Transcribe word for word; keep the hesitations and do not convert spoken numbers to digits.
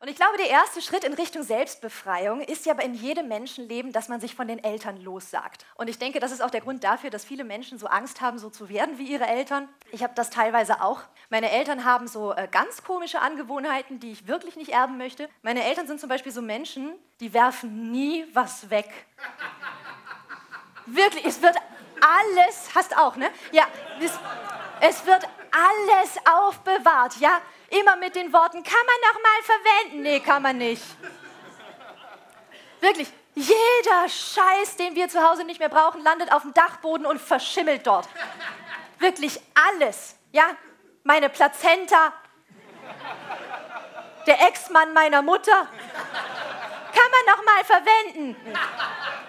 Und ich glaube, der erste Schritt in Richtung Selbstbefreiung ist ja in jedem Menschenleben, dass man sich von den Eltern lossagt. Und ich denke, das ist auch der Grund dafür, dass viele Menschen so Angst haben, so zu werden wie ihre Eltern. Ich habe das teilweise auch. Meine Eltern haben so äh, ganz komische Angewohnheiten, die ich wirklich nicht erben möchte. Meine Eltern sind zum Beispiel so Menschen, die werfen nie was weg. Wirklich, es wird alles, hast auch, ne? Ja, es, es wird alles aufbewahrt, ja? Immer mit den Worten, kann man noch mal verwenden? Nee, kann man nicht. Wirklich, jeder Scheiß, den wir zu Hause nicht mehr brauchen, landet auf dem Dachboden und verschimmelt dort. Wirklich alles, ja? Meine Plazenta, der Ex-Mann meiner Mutter, kann man noch mal verwenden?